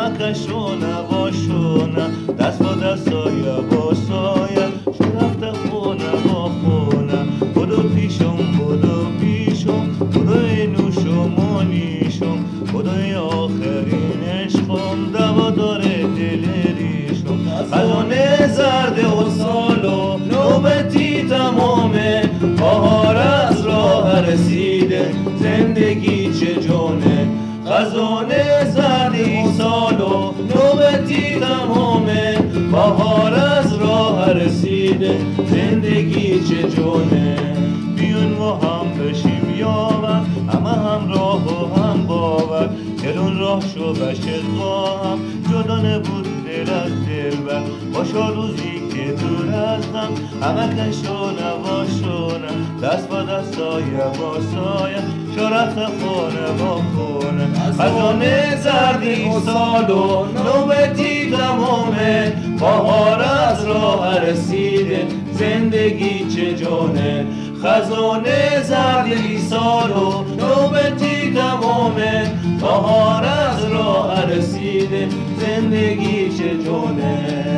همه کشونه و شونه دست با دست سایه با سایه شو رفته خونه با خونه بدو پیشم بدو اینوش و مانیشم بدو آخرین عشقم دوا داره دل ریشم خزانه زرد و سالو نوبتی تمامه بهار از راه رسیده زندگی چه جونه خزانه زرد سالو نوبتی تمامه بهار از راه رسیده زندگی چه جونه بیون و هم بشیم یاور همه هم راه و هم باور دلون راه شو بشه با هم جدا نبود دل از دل بر باشا روزی که دور ازم همه کشونه و شونه دست با دست سایه با سایه شرخ خونه با خونه خزانه زردی سالو نوبتی تمامه بهار از راه رسیده زندگی چه جونه خزانه زردی سالو نوبتی تمامه بهار از راه رسیده زندگی چه جونه